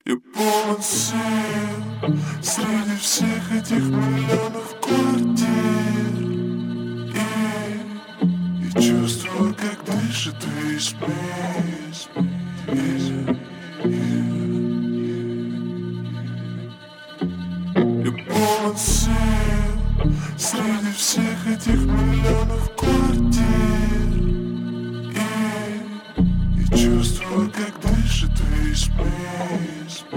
Я полон сил среди всех этих миллионов квартир. И я чувствую, как дышит весь мир. Я полон сил среди всех этих миллионов квартир. И я чувствую, как дышит весь мир.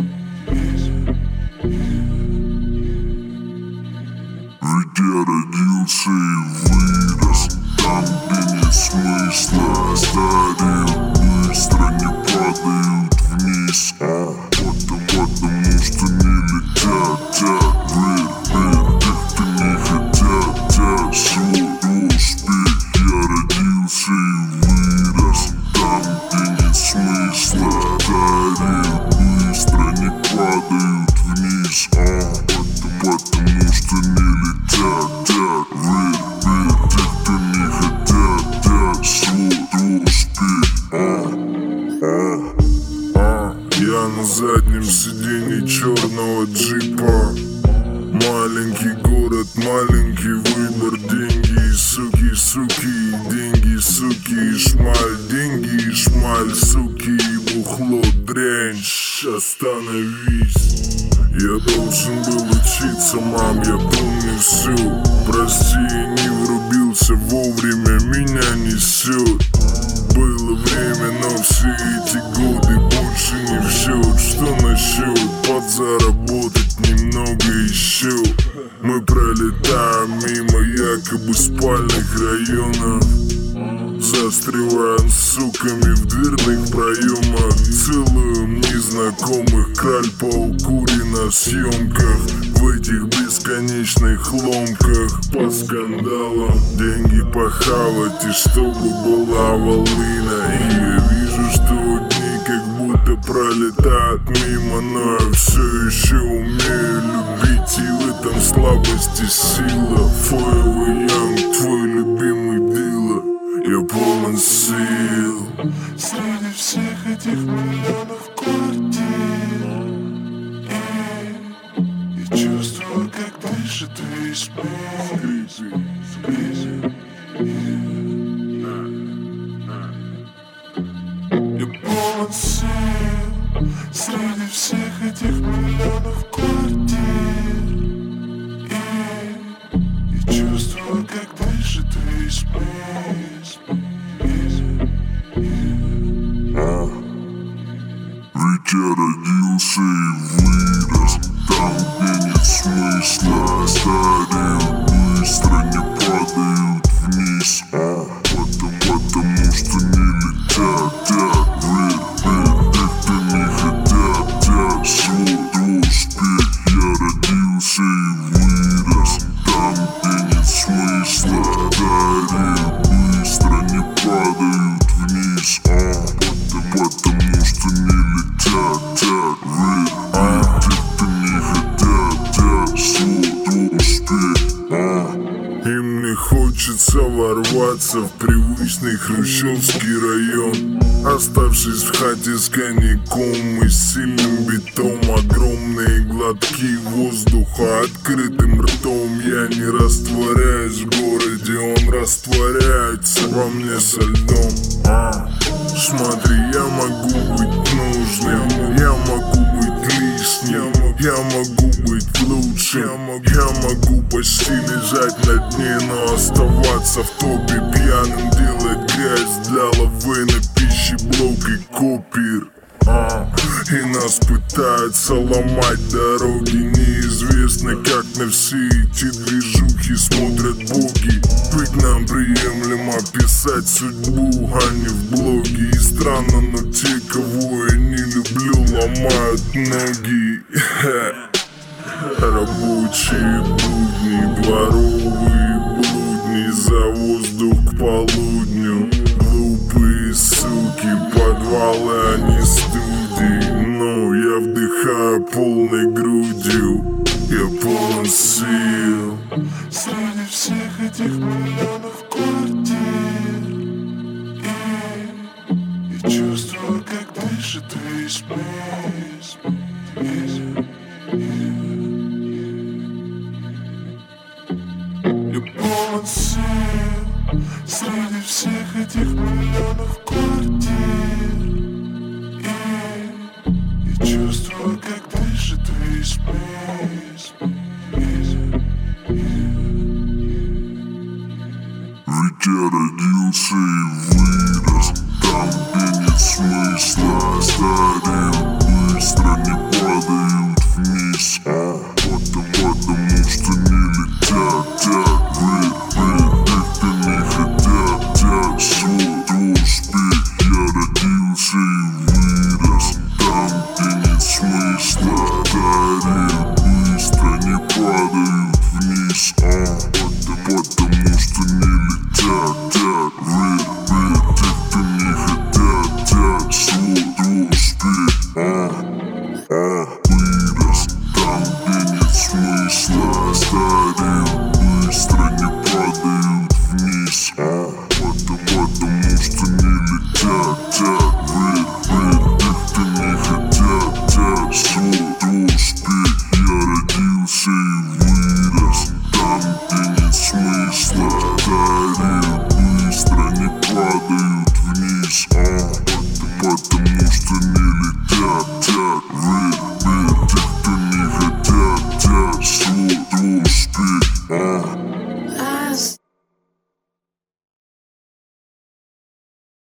Ведь я родился и вырос там, где нет смысла. Стареют быстро, не падают вниз, потому что не летят, вверх тех, кто не хотят, свой успех. Я родился и вырос там, где нет смысла. Стареют быстро, не падают вниз, потому что не летят, вверх тех, кто не хотят, свой успех. Я на заднем сиденье черного джипа. Маленький город, маленький выбор. Деньги и суки, деньги, суки и шмаль. Деньги и шмаль, суки и бухло, дрянь. Остановись. Я должен был учиться, мам, я помню все. Прости, не врубился вовремя, меня несет. Было время, но все эти годы больше не в счет. Что насчет подзаработать немного еще? Мы пролетаем мимо якобы спальных районов, застреваем суками в дверных проемах. Целуем незнакомых, краль по укуре на съемках. В этих бесконечных ломках по скандалам. Деньги похавать и чтобы была волына. И я вижу, что дни как будто пролетают мимо. Но я все еще умею любить, и в этом слабости сила. Forever Young, твой любимый дилер. Я полон сил среди всех этих миллионов квартир. Я чувствую, как дышит весь мир. Я полон сил среди всех этих миллионов квартир. Я чувствую, как дышит весь мир. Ведь я родился и вырос там, где нет смысла. Стареют быстро, не падают вниз, потому что не летят, вверх тех, кто не хотят, свой успех. Я родился и вырос там, где нет смысла. Стареют быстро, не падают вниз, потому что не летят, вверх тех, кто не хотят, свой успех. И мне хочется ворваться в привычный хрущевский район, оставшись в хате с коньяком и сильным битом. Огромные глотки воздуха открытым ртом. Я не растворяюсь в городе, он растворяется во мне со льдом. Смотри, я могу быть нужным, я могу быть лишним, я могу быть лучшим. Я могу почти лежать на дне, но оставаться в топе пьяным. Делать грязь для лавы на пищеблок и копир. И нас пытаются ломать дороги. Неизвестно, как на все эти движухи смотрят боги. Быть нам приемлемо писать судьбу, а не в блоге. И странно, но те, кого я не люблю, ломают ноги. Рабочие будни, дворовые блудни, за воздух к полудню. Глупые суки, подвалы, а не студии. Но я вдыхаю полной грудью. Я полон сил среди всех этих миллионов квартир. Я чувствую, как дышит весь мир. Я полон сил среди всех этих миллионов квартир, и я чувствую, как дышит весь мир. Ведь я родился и вырос там, где нет смысла оставить.